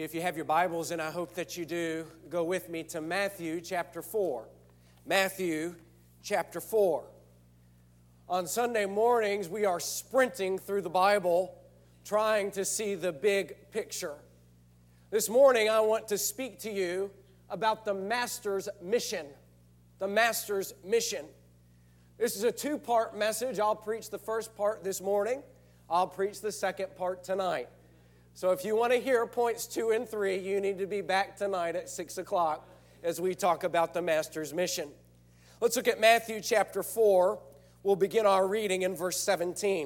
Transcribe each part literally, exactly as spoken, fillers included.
If you have your Bibles, and I hope that you do, go with me to Matthew chapter four. Matthew chapter four. On Sunday mornings, we are sprinting through the Bible, trying to see the big picture. This morning, I want to speak to you about the Master's mission. The Master's mission. This is a two-part message. I'll preach the first part this morning. I'll preach the second part tonight. So if you want to hear points two and three, you need to be back tonight at six o'clock as we talk about the Master's mission. Let's look at Matthew chapter four. We'll begin our reading in verse seventeen.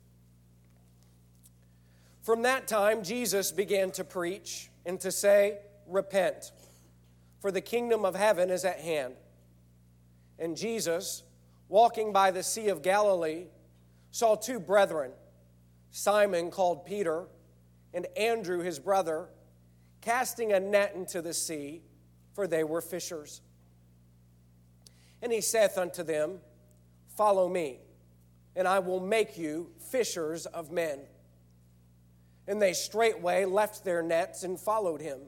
From that time, Jesus began to preach and to say, "Repent, for the kingdom of heaven is at hand." And Jesus, walking by the Sea of Galilee, saw two brethren, Simon called Peter, and Andrew his brother, casting a net into the sea, for they were fishers. And he saith unto them, "Follow me, and I will make you fishers of men." And they straightway left their nets and followed him.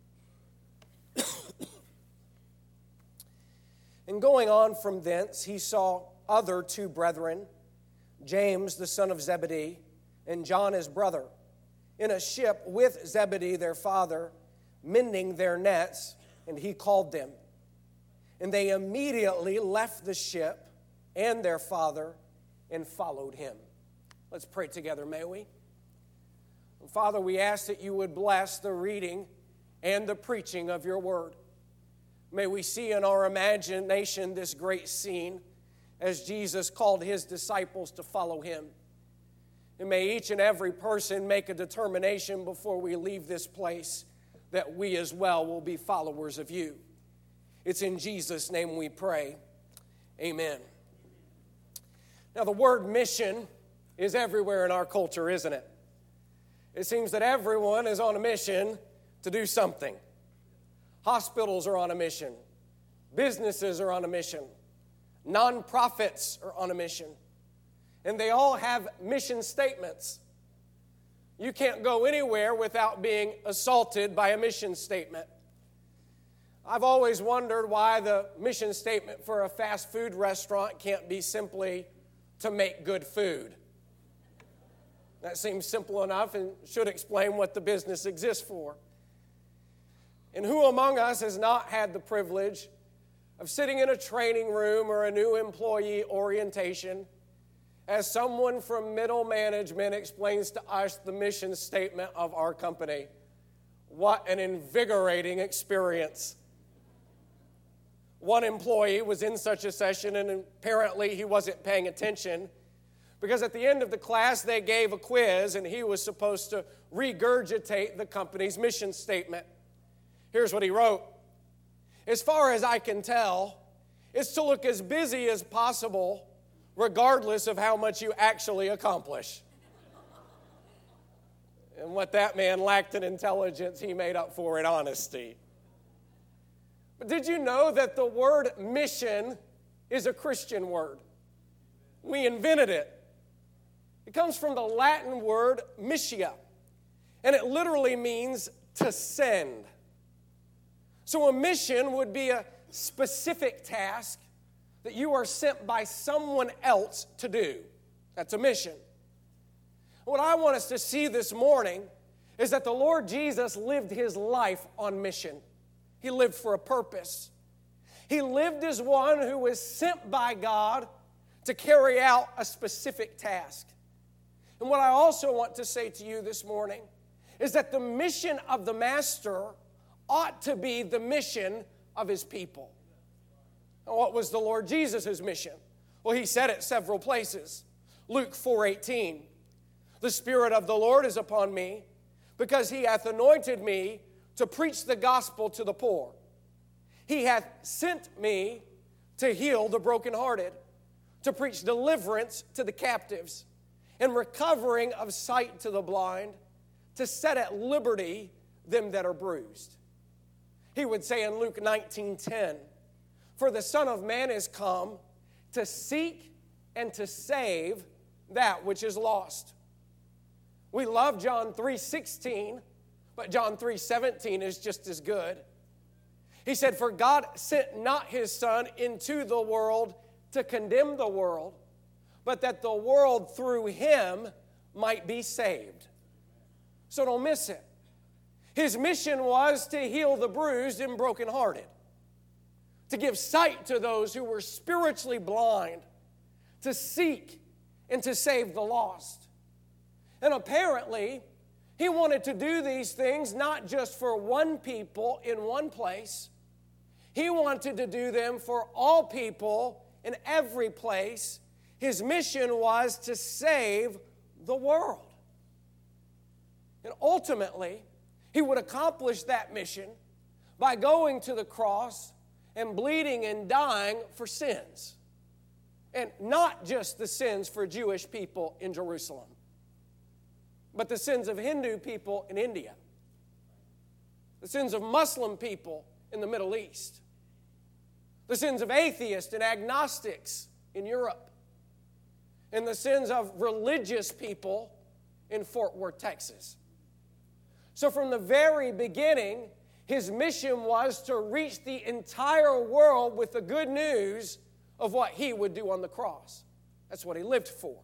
And going on from thence, he saw other two brethren, James the son of Zebedee, and John his brother, in a ship with Zebedee their father, mending their nets, and he called them. And they immediately left the ship and their father and followed him. Let's pray together, may we? Father, we ask that you would bless the reading and the preaching of your word. May we see in our imagination this great scene as Jesus called his disciples to follow him. And may each and every person make a determination before we leave this place that we as well will be followers of you. It's in Jesus' name we pray. Amen. Now, the word mission is everywhere in our culture, isn't it? It seems that everyone is on a mission to do something. Hospitals are on a mission. Businesses are on a mission. Nonprofits are on a mission. And they all have mission statements. You can't go anywhere without being assaulted by a mission statement. I've always wondered why the mission statement for a fast food restaurant can't be simply to make good food. That seems simple enough and should explain what the business exists for. And who among us has not had the privilege of sitting in a training room or a new employee orientation as someone from middle management explains to us the mission statement of our company? What an invigorating experience. One employee was in such a session, and apparently he wasn't paying attention, because at the end of the class they gave a quiz and he was supposed to regurgitate the company's mission statement. Here's what he wrote. "As far as I can tell, it's to look as busy as possible regardless of how much you actually accomplish." And what that man lacked in intelligence, he made up for in honesty. But did you know that the word mission is a Christian word? We invented it. It comes from the Latin word missia, and it literally means to send. So a mission would be a specific task that you are sent by someone else to do. That's a mission. What I want us to see this morning is that the Lord Jesus lived his life on mission. He lived for a purpose. He lived as one who was sent by God to carry out a specific task. And what I also want to say to you this morning is that the mission of the Master ought to be the mission of his people. Now, what was the Lord Jesus' mission? Well, he said it several places. Luke four eighteen, "The Spirit of the Lord is upon me, because he hath anointed me to preach the gospel to the poor. He hath sent me to heal the brokenhearted, to preach deliverance to the captives, and recovering of sight to the blind, to set at liberty them that are bruised." He would say in Luke nineteen ten, "For the Son of Man is come to seek and to save that which is lost." We love John three sixteen, But John three seventeen is just as good. He said, "For God sent not his Son into the world to condemn the world, but that the world through him might be saved." So don't miss it. His mission was to heal the bruised and brokenhearted, to give sight to those who were spiritually blind, to seek and to save the lost. And apparently, he wanted to do these things not just for one people in one place. He wanted to do them for all people in every place. His mission was to save the world. And ultimately, he would accomplish that mission by going to the cross and bleeding and dying for sins. And not just the sins for Jewish people in Jerusalem, but the sins of Hindu people in India, the sins of Muslim people in the Middle East, the sins of atheists and agnostics in Europe, and the sins of religious people in Fort Worth, Texas. So from the very beginning, his mission was to reach the entire world with the good news of what he would do on the cross. That's what he lived for.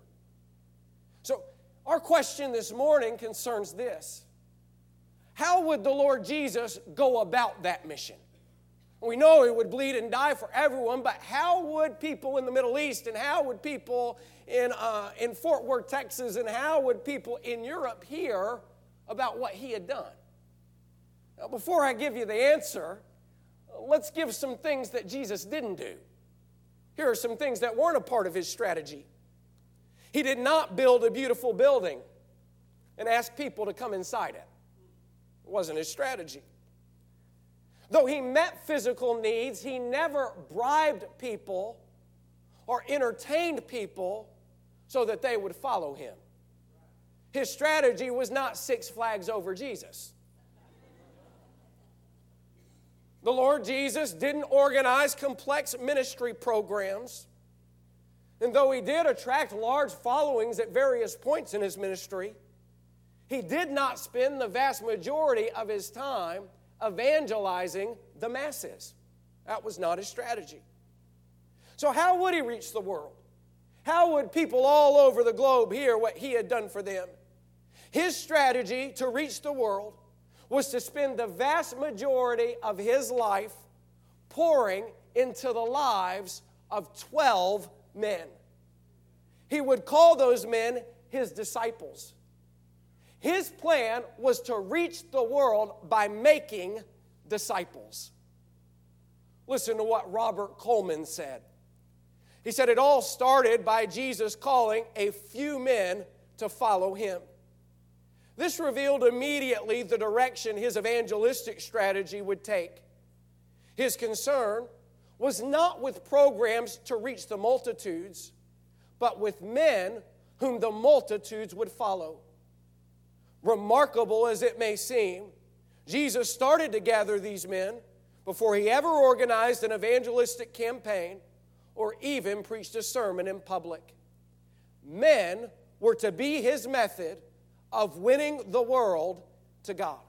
So our question this morning concerns this: how would the Lord Jesus go about that mission? We know he would bleed and die for everyone, but how would people in the Middle East, and how would people in, uh, in Fort Worth, Texas, and how would people in Europe hear about what he had done? Now, before I give you the answer, let's give some things that Jesus didn't do. Here are some things that weren't a part of his strategy. He did not build a beautiful building and ask people to come inside it. It wasn't his strategy. Though he met physical needs, he never bribed people or entertained people so that they would follow him. His strategy was not Six Flags over Jesus. The Lord Jesus didn't organize complex ministry programs. And though he did attract large followings at various points in his ministry, he did not spend the vast majority of his time evangelizing the masses. That was not his strategy. So how would he reach the world? How would people all over the globe hear what he had done for them? His strategy to reach the world was to spend the vast majority of his life pouring into the lives of twelve men. He would call those men his disciples. His plan was to reach the world by making disciples. Listen to what Robert Coleman said. He said, "It all started by Jesus calling a few men to follow him. This revealed immediately the direction his evangelistic strategy would take. His concern was not with programs to reach the multitudes, but with men whom the multitudes would follow. Remarkable as it may seem, Jesus started to gather these men before he ever organized an evangelistic campaign or even preached a sermon in public. Men were to be his method of winning the world to God.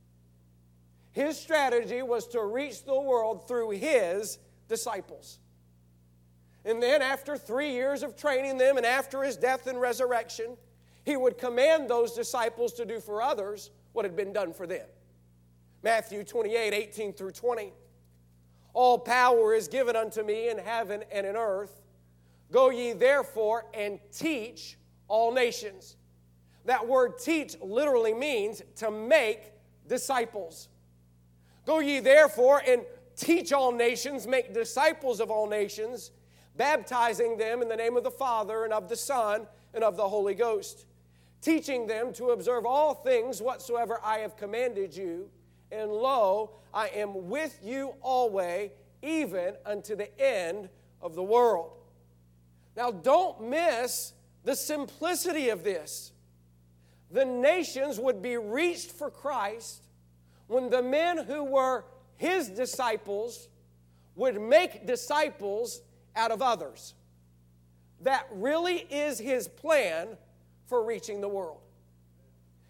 His strategy was to reach the world through his disciples. And then after three years of training them and after his death and resurrection, he would command those disciples to do for others what had been done for them. Matthew twenty-eight, eighteen through twenty. All power is given unto me in heaven and in earth. Go ye therefore and teach all nations. That word teach literally means to make disciples. Go ye therefore and teach all nations, make disciples of all nations, baptizing them in the name of the Father and of the Son and of the Holy Ghost, teaching them to observe all things whatsoever I have commanded you. And lo, I am with you always, even unto the end of the world." Now don't miss the simplicity of this. The nations would be reached for Christ when the men who were his disciples would make disciples out of others. That really is his plan for reaching the world.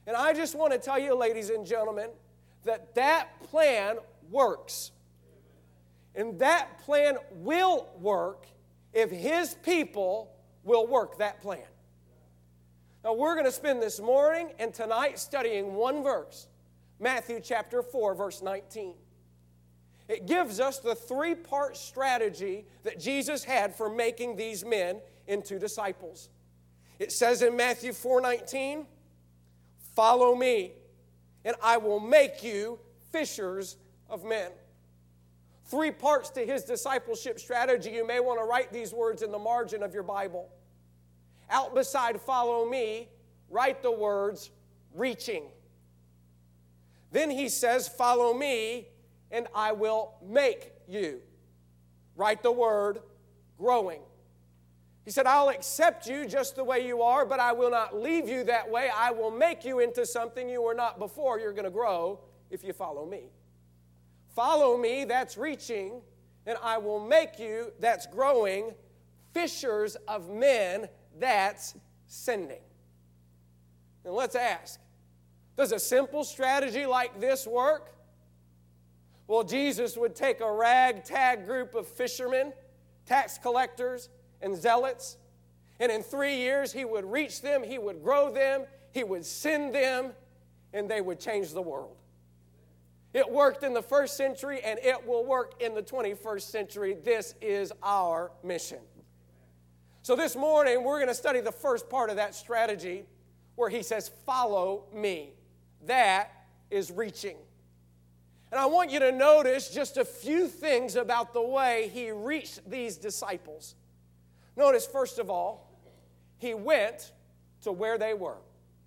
And I just want to tell you, ladies and gentlemen, that that plan works. And that plan will work if His people will work that plan. Now, we're going to spend this morning and tonight studying one verse, Matthew chapter four, verse nineteen. It gives us the three-part strategy that Jesus had for making these men into disciples. It says in Matthew four nineteen, "Follow me, and I will make you fishers of men." Three parts to His discipleship strategy. You may want to write these words in the margin of your Bible. Out beside "follow me," write the words "reaching." Then He says, "Follow me, and I will make you." Write the word "growing." He said, "I'll accept you just the way you are, but I will not leave you that way. I will make you into something you were not before. You're going to grow if you follow me." Follow me, that's reaching, and I will make you, that's growing, fishers of men, that's sending. And let's ask, does a simple strategy like this work? Well, Jesus would take a ragtag group of fishermen, tax collectors, and zealots, and in three years He would reach them, He would grow them, He would send them, and they would change the world. It worked in the first century, and it will work in the twenty-first century. This is our mission. So this morning, we're going to study the first part of that strategy where He says, "Follow me." That is reaching. And I want you to notice just a few things about the way He reached these disciples. Notice, first of all, He went to where they were.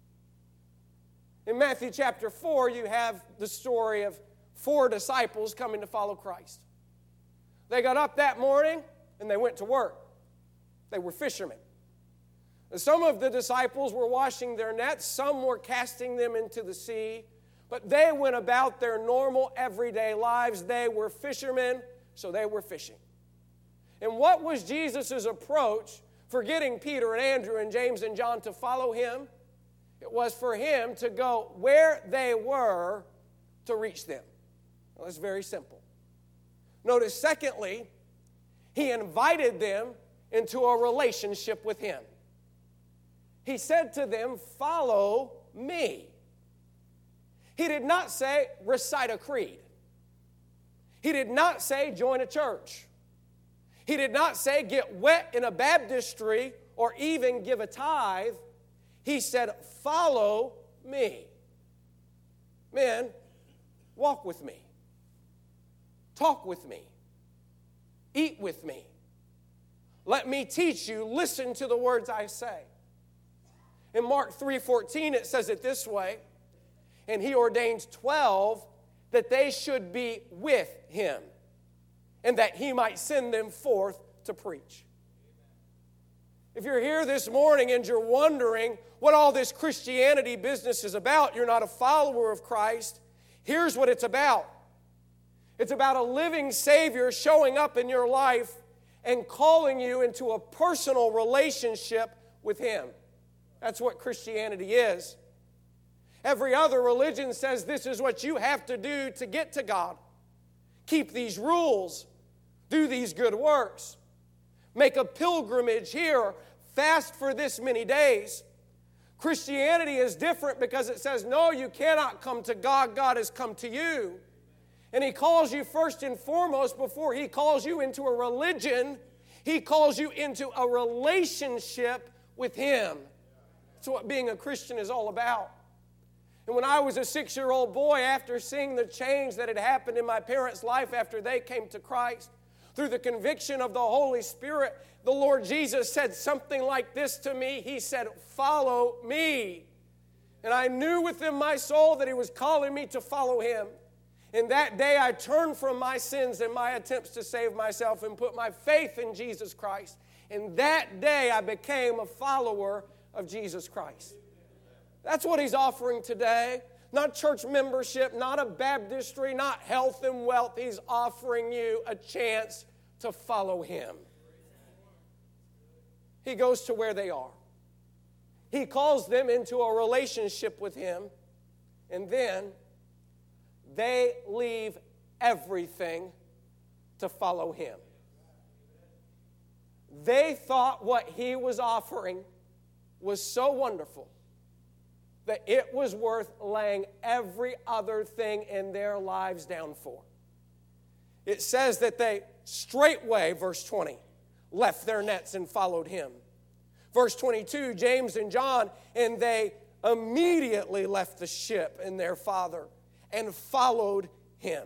In Matthew chapter four, you have the story of four disciples coming to follow Christ. They got up that morning and they went to work. They were fishermen. And some of the disciples were washing their nets, some were casting them into the sea, but they went about their normal everyday lives. They were fishermen, so they were fishing. And what was Jesus' approach for getting Peter and Andrew and James and John to follow Him? It was for Him to go where they were to reach them. Well, it's very simple. Notice, secondly, He invited them into a relationship with Him. He said to them, "Follow me." He did not say, recite a creed. He did not say, join a church. He did not say, get wet in a baptistry or even give a tithe. He said, "Follow me." Men, walk with me. Talk with me. Eat with me. Let me teach you. Listen to the words I say. In Mark three fourteen, it says it this way, "And He ordained twelve that they should be with Him, and that He might send them forth to preach." If you're here this morning and you're wondering what all this Christianity business is about, you're not a follower of Christ, here's what it's about. It's about a living Savior showing up in your life and calling you into a personal relationship with Him. That's what Christianity is. Every other religion says this is what you have to do to get to God. Keep these rules. Do these good works. Make a pilgrimage here. Fast for this many days. Christianity is different because it says, no, you cannot come to God. God has come to you. And He calls you first and foremost, before He calls you into a religion, He calls you into a relationship with Him. That's what being a Christian is all about. And when I was a six-year-old boy, after seeing the change that had happened in my parents' life after they came to Christ, through the conviction of the Holy Spirit, the Lord Jesus said something like this to me. He said, "Follow me." And I knew within my soul that He was calling me to follow Him. And that day I turned from my sins and my attempts to save myself and put my faith in Jesus Christ. And that day I became a follower of Jesus Christ. That's what He's offering today. Not church membership, not a baptistry, not health and wealth. He's offering you a chance to follow Him. He goes to where they are. He calls them into a relationship with Him, and then they leave everything to follow Him. They thought what He was offering was so wonderful that it was worth laying every other thing in their lives down for. It says that they straightway, verse twenty, left their nets and followed Him. Verse twenty-two, James and John, and they immediately left the ship and their father and followed Him.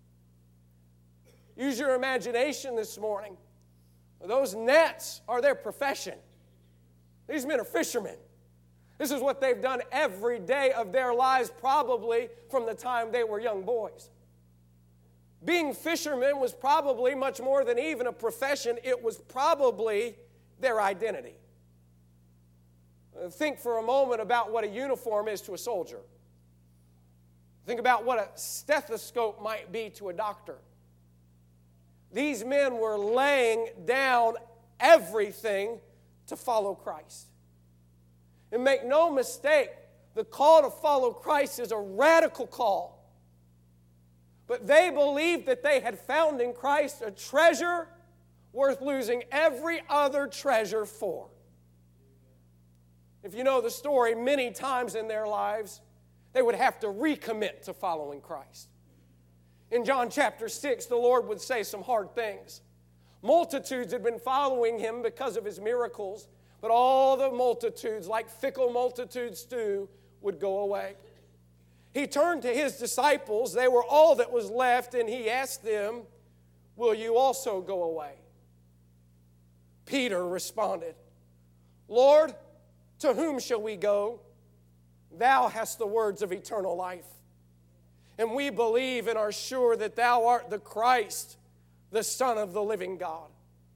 Use your imagination this morning. Those nets are their profession. These men are fishermen. This is what they've done every day of their lives, probably from the time they were young boys. Being fishermen was probably much more than even a profession. It was probably their identity. Think for a moment about what a uniform is to a soldier. Think about what a stethoscope might be to a doctor. These men were laying down everything to follow Christ. And make no mistake, the call to follow Christ is a radical call. But they believed that they had found in Christ a treasure worth losing every other treasure for. If you know the story, many times in their lives, they would have to recommit to following Christ. In John chapter six, the Lord would say some hard things. Multitudes had been following Him because of His miracles, but all the multitudes, like fickle multitudes do, would go away. He turned to His disciples. They were all that was left, and He asked them, "Will you also go away?" Peter responded, "Lord, to whom shall we go? Thou hast the words of eternal life. And we believe and are sure that Thou art the Christ, the Son of the living God."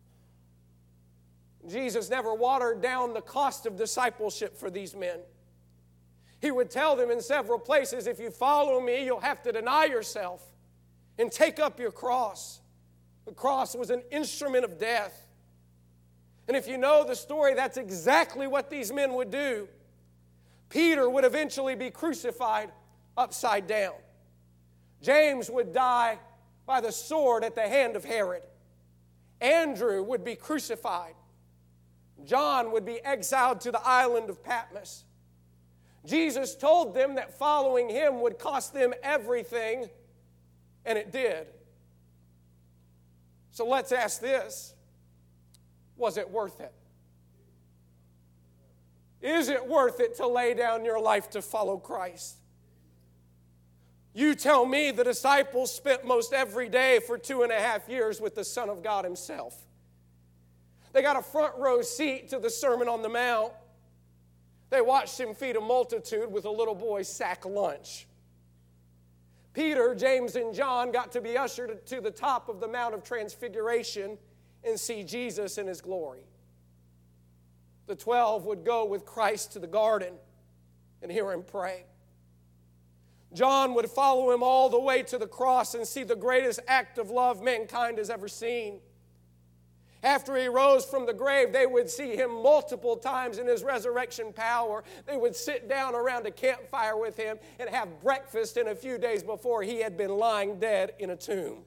Jesus never watered down the cost of discipleship for these men. He would tell them in several places, if you follow me, you'll have to deny yourself and take up your cross. The cross was an instrument of death. And if you know the story, that's exactly what these men would do. Peter would eventually be crucified upside down. James would die by the sword at the hand of Herod. Andrew would be crucified. John would be exiled to the island of Patmos. Jesus told them that following Him would cost them everything, and it did. So let's ask this: was it worth it? Is it worth it to lay down your life to follow Christ? You tell me. The disciples spent most every day for two and a half years with the Son of God Himself. They got a front row seat to the Sermon on the Mount. They watched Him feed a multitude with a little boy's sack lunch. Peter, James, and John got to be ushered to the top of the Mount of Transfiguration and see Jesus in His glory. The twelve would go with Christ to the garden and hear Him pray. John would follow Him all the way to the cross and see the greatest act of love mankind has ever seen. After He rose from the grave, they would see Him multiple times in His resurrection power. They would sit down around a campfire with Him and have breakfast in a few days before He had been lying dead in a tomb.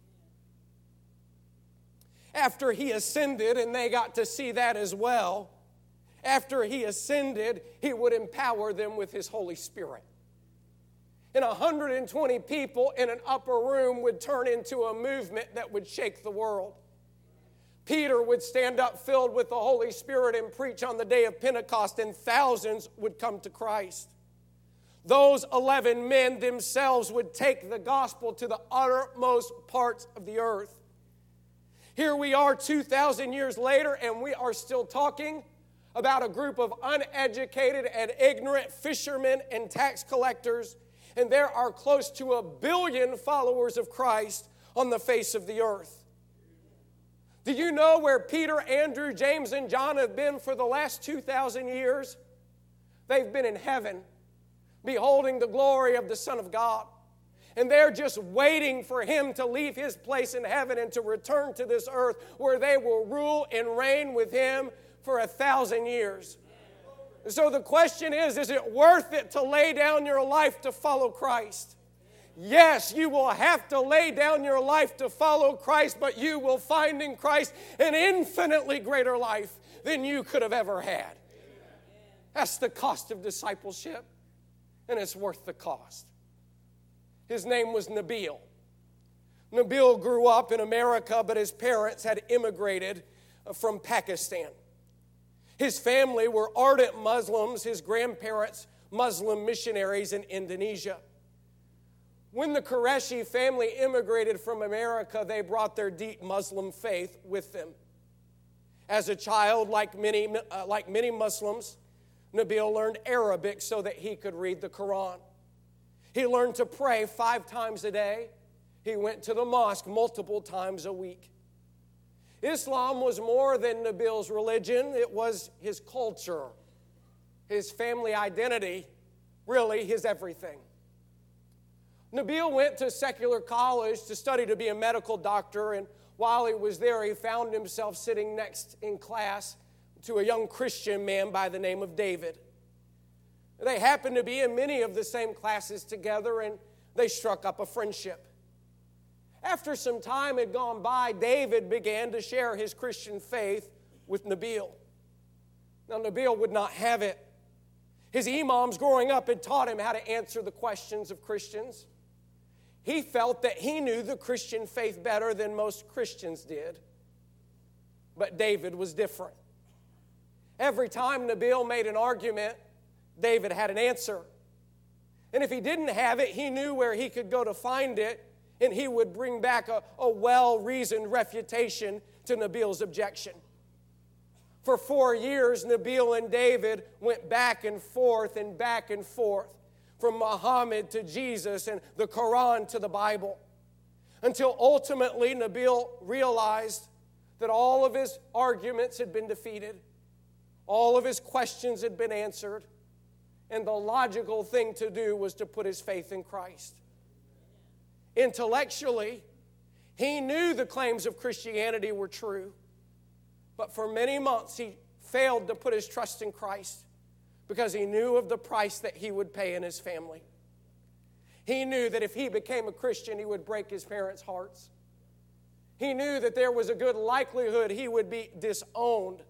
After He ascended, and they got to see that as well, after He ascended, He would empower them with His Holy Spirit. And one hundred twenty people in an upper room would turn into a movement that would shake the world. Peter would stand up filled with the Holy Spirit and preach on the day of Pentecost, and thousands would come to Christ. Those eleven men themselves would take the gospel to the uttermost parts of the earth. Here we are two thousand years later, and we are still talking about a group of uneducated and ignorant fishermen and tax collectors, and there are close to a billion followers of Christ on the face of the earth. Do you know where Peter, Andrew, James, and John have been for the last two thousand years? They've been in heaven, beholding the glory of the Son of God. And they're just waiting for Him to leave His place in heaven and to return to this earth where they will rule and reign with Him for a thousand years. So the question is, is it worth it to lay down your life to follow Christ? Yes, you will have to lay down your life to follow Christ, but you will find in Christ an infinitely greater life than you could have ever had. That's the cost of discipleship, and it's worth the cost. His name was Nabil. Nabil grew up in America, but his parents had immigrated from Pakistan. His family were ardent Muslims, his grandparents Muslim missionaries in Indonesia. When the Qureshi family immigrated from America, they brought their deep Muslim faith with them. As a child, like many, uh, like many Muslims, Nabil learned Arabic so that he could read the Quran. He learned to pray five times a day. He went to the mosque multiple times a week. Islam was more than Nabil's religion. It was his culture, his family identity, really his everything. Nabil went to secular college to study to be a medical doctor, and while he was there, he found himself sitting next in class to a young Christian man by the name of David. They happened to be in many of the same classes together, and they struck up a friendship. After some time had gone by, David began to share his Christian faith with Nabil. Now, Nabil would not have it. His imams growing up had taught him how to answer the questions of Christians. He felt that he knew the Christian faith better than most Christians did. But David was different. Every time Nabil made an argument, David had an answer. And if he didn't have it, he knew where he could go to find it, and he would bring back a, a well-reasoned refutation to Nabil's objection. For four years, Nabil and David went back and forth and back and forth, from Muhammad to Jesus and the Quran to the Bible, until ultimately Nabil realized that all of his arguments had been defeated, all of his questions had been answered, and the logical thing to do was to put his faith in Christ. Intellectually, he knew the claims of Christianity were true, but for many months he failed to put his trust in Christ because he knew of the price that he would pay in his family. He knew that if he became a Christian, he would break his parents' hearts. He knew that there was a good likelihood he would be disowned.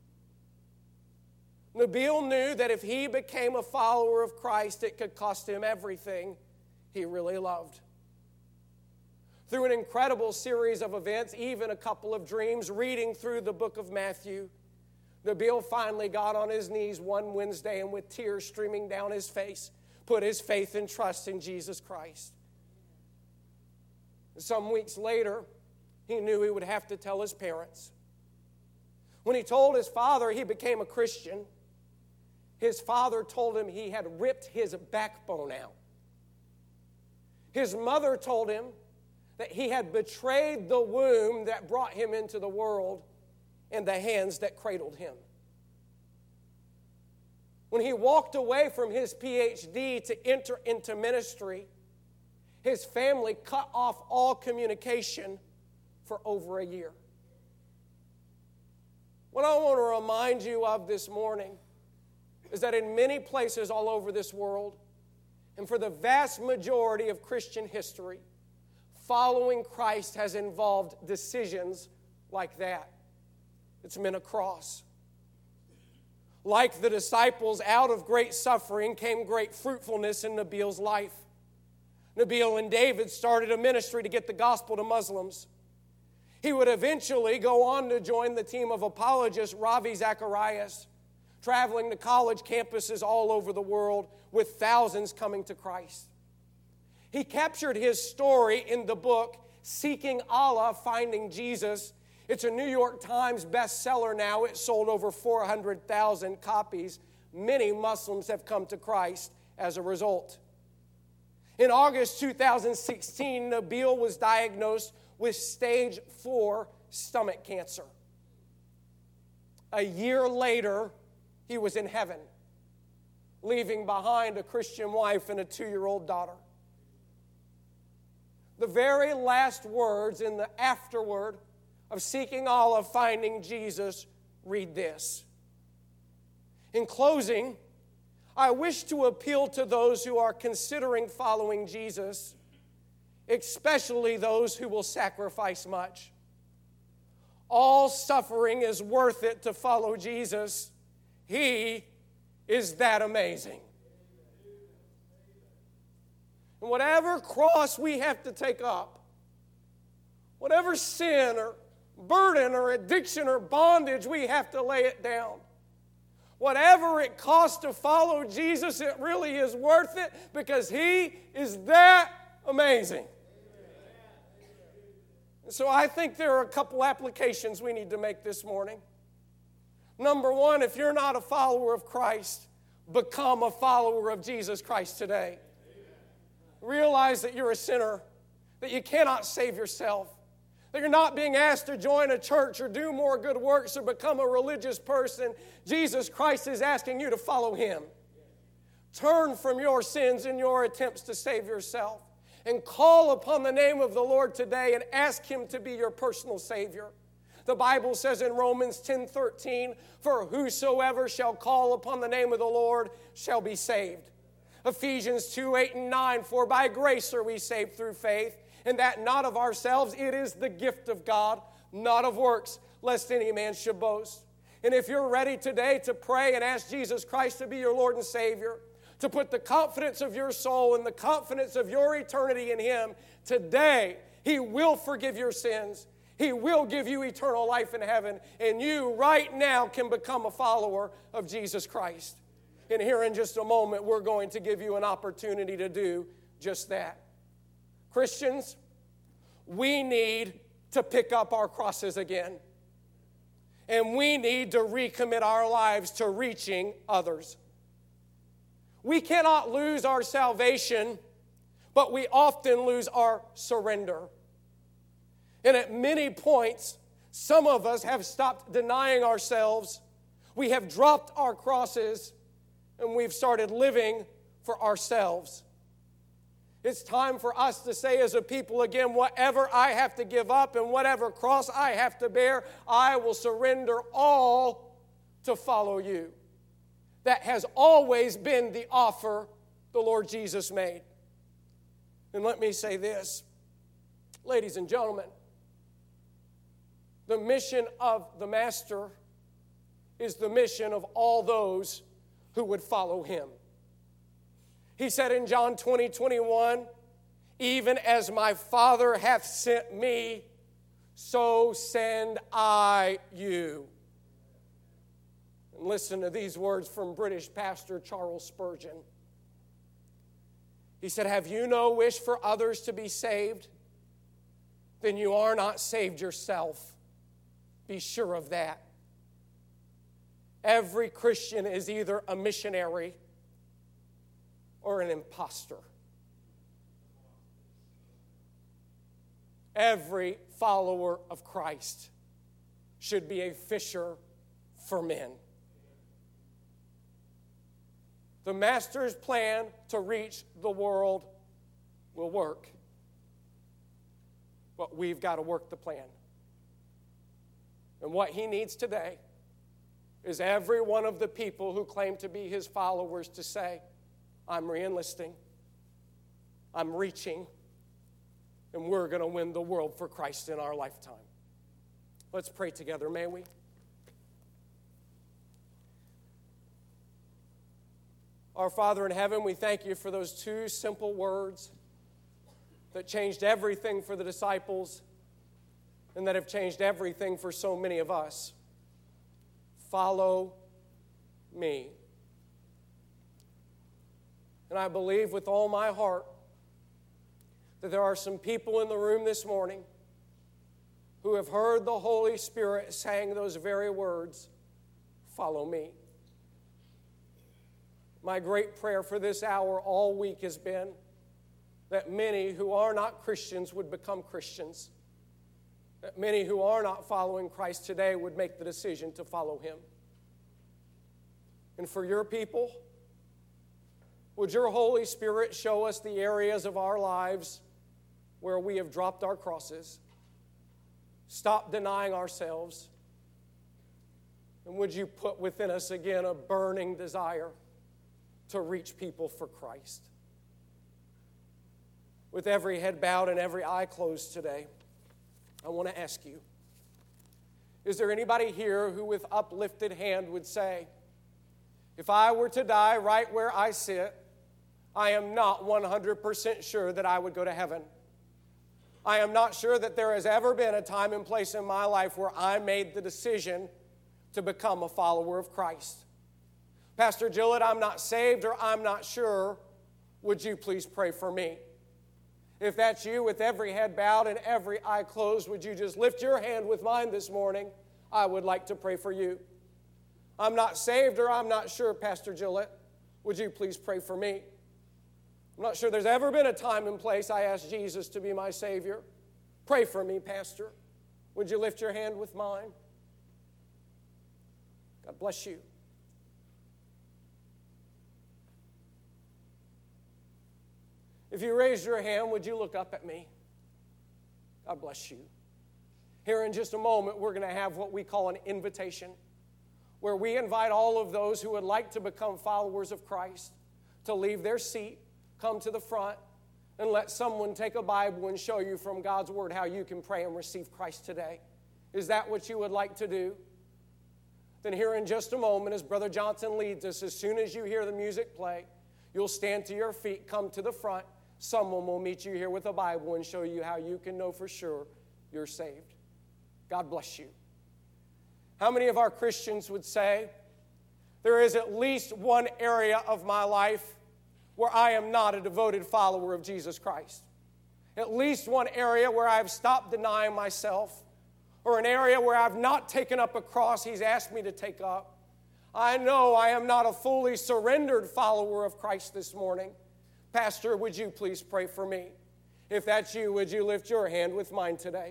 Nabil knew that if he became a follower of Christ, it could cost him everything he really loved. Through an incredible series of events, even a couple of dreams, reading through the book of Matthew, Nabil finally got on his knees one Wednesday and with tears streaming down his face, put his faith and trust in Jesus Christ. Some weeks later, he knew he would have to tell his parents. When he told his father he became a Christian, his father told him he had ripped his backbone out. His mother told him that he had betrayed the womb that brought him into the world and the hands that cradled him. When he walked away from his P H D to enter into ministry, his family cut off all communication for over a year. What I want to remind you of this morning is that in many places all over this world, and for the vast majority of Christian history, following Christ has involved decisions like that. It's meant a cross. Like the disciples, out of great suffering came great fruitfulness in Nabil's life. Nabil and David started a ministry to get the gospel to Muslims. He would eventually go on to join the team of apologist Ravi Zacharias, traveling to college campuses all over the world with thousands coming to Christ. He captured his story in the book, Seeking Allah, Finding Jesus. It's a New York Times bestseller now. It sold over four hundred thousand copies. Many Muslims have come to Christ as a result. In August two thousand sixteen, Nabil was diagnosed with stage four stomach cancer. A year later, he was in heaven, leaving behind a Christian wife and a two-year-old daughter. The very last words in the afterword of Seeking Allah, Finding Jesus, read this. In closing, I wish to appeal to those who are considering following Jesus, especially those who will sacrifice much. All suffering is worth it to follow Jesus. He is that amazing. And whatever cross we have to take up, whatever sin or burden or addiction or bondage, we have to lay it down. Whatever it costs to follow Jesus, it really is worth it because He is that amazing. So I think there are a couple applications we need to make this morning. Number one, if you're not a follower of Christ, become a follower of Jesus Christ today. Realize that you're a sinner, that you cannot save yourself, that you're not being asked to join a church or do more good works or become a religious person. Jesus Christ is asking you to follow Him. Turn from your sins and your attempts to save yourself and call upon the name of the Lord today and ask Him to be your personal Savior. The Bible says in Romans ten thirteen, "For whosoever shall call upon the name of the Lord shall be saved." Ephesians two eight and nine, "For by grace are we saved through faith, and that not of ourselves, it is the gift of God, not of works, lest any man should boast." And if you're ready today to pray and ask Jesus Christ to be your Lord and Savior, to put the confidence of your soul and the confidence of your eternity in Him, today He will forgive your sins. He will give you eternal life in heaven, and you right now can become a follower of Jesus Christ. And here in just a moment, we're going to give you an opportunity to do just that. Christians, we need to pick up our crosses again. And we need to recommit our lives to reaching others. We cannot lose our salvation, but we often lose our surrender. And at many points, some of us have stopped denying ourselves. We have dropped our crosses, and we've started living for ourselves. It's time for us to say as a people again, whatever I have to give up and whatever cross I have to bear, I will surrender all to follow you. That has always been the offer the Lord Jesus made. And let me say this, ladies and gentlemen, the mission of the Master is the mission of all those who would follow Him. He said in John twenty, twenty-one, "Even as my Father hath sent me, so send I you." And listen to these words from British pastor Charles Spurgeon. He said, "Have you no wish for others to be saved? Then you are not saved yourself. Be sure of that." Every Christian is either a missionary or an imposter. Every follower of Christ should be a fisher for men. The Master's plan to reach the world will work, but we've got to work the plan. And what He needs today is every one of the people who claim to be His followers to say, "I'm re-enlisting, I'm reaching, and we're going to win the world for Christ in our lifetime." Let's pray together, may we? Our Father in heaven, we thank You for those two simple words that changed everything for the disciples and that have changed everything for so many of us. Follow me. And I believe with all my heart that there are some people in the room this morning who have heard the Holy Spirit saying those very words, "Follow me." My great prayer for this hour all week has been that many who are not Christians would become Christians. That many who are not following Christ today would make the decision to follow Him. And for Your people, would Your Holy Spirit show us the areas of our lives where we have dropped our crosses, stopped denying ourselves, And would you put within us again a burning desire to reach people for Christ? With every head bowed and every eye closed today, I want to ask you, is there anybody here who with uplifted hand would say, if I were to die right where I sit, I am not one hundred percent sure that I would go to heaven. I am not sure that there has ever been a time and place in my life where I made the decision to become a follower of Christ. Pastor Gillett, I'm not saved or I'm not sure. Would you please pray for me? If that's you, with every head bowed and every eye closed, would you just lift your hand with mine this morning? I would like to pray for you. I'm not saved or I'm not sure, Pastor Gillett. Would you please pray for me? I'm not sure there's ever been a time and place I asked Jesus to be my Savior. Pray for me, Pastor. Would you lift your hand with mine? God bless you. If you raise your hand, would you look up at me? God bless you. Here in just a moment, we're going to have what we call an invitation, where we invite all of those who would like to become followers of Christ to leave their seat, come to the front, and let someone take a Bible and show you from God's Word how you can pray and receive Christ today. Is that what you would like to do? Then here in just a moment, as Brother Johnson leads us, as soon as you hear the music play, you'll stand to your feet, come to the front. Someone will meet you here with a Bible and show you how you can know for sure you're saved. God bless you. How many of our Christians would say, there is at least one area of my life where I am not a devoted follower of Jesus Christ? At least one area where I've stopped denying myself, or an area where I've not taken up a cross He's asked me to take up. I know I am not a fully surrendered follower of Christ this morning. Pastor, would you please pray for me? If that's you, would you lift your hand with mine today?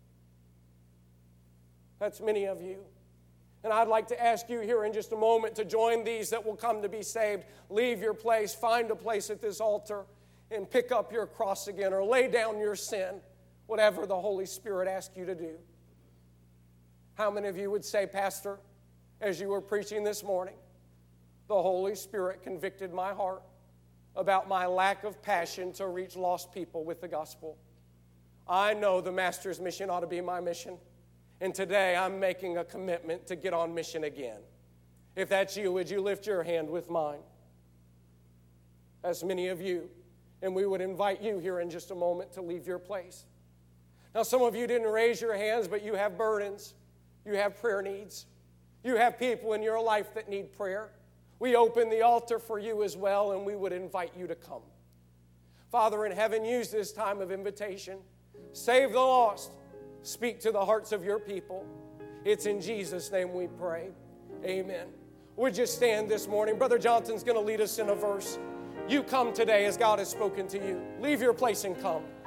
That's many of you. And I'd like to ask you here in just a moment to join these that will come to be saved. Leave your place, find a place at this altar, and pick up your cross again, or lay down your sin, whatever the Holy Spirit asks you to do. How many of you would say, Pastor, as you were preaching this morning, the Holy Spirit convicted my heart about my lack of passion to reach lost people with the gospel? I know the Master's mission ought to be my mission. And today I'm making a commitment to get on mission again. If that's you, would you lift your hand with mine? That's many of you. And we would invite you here in just a moment to leave your place. Now, some of you didn't raise your hands, but you have burdens. You have prayer needs. You have people in your life that need prayer. We open the altar for you as well, and we would invite you to come. Father in heaven, use this time of invitation. Save the lost. Speak to the hearts of your people. It's in Jesus' name we pray. Amen. Would you stand this morning? Brother Johnson's going to lead us in a verse. You come today as God has spoken to you. Leave your place and come.